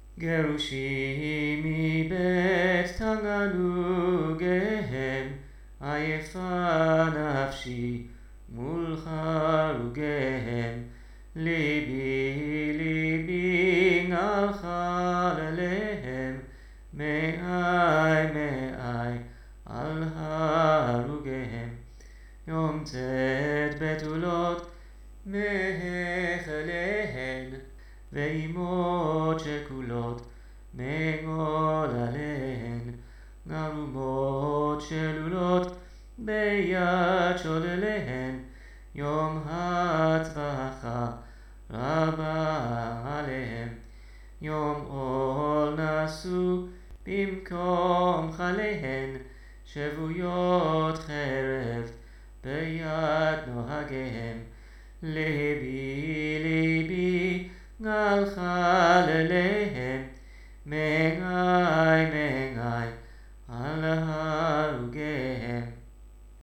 גירושים מבית תענוגיהם, עייפה נפשי מול חרוגיהם. ליבי ליבי נחל אליהם, מאי מאי על הרוגיהם. יום צאת בתולות מהיכליהן, ואימות שכולות מגול עליהן. נרומות שלולות ביד שולליהן, יום הצווחה רבה עליהם. יום עול נשאו במקום חליהן, שבויות חרב ביד נוהגיהם. ליבי ליבי גל חלליהם, מאי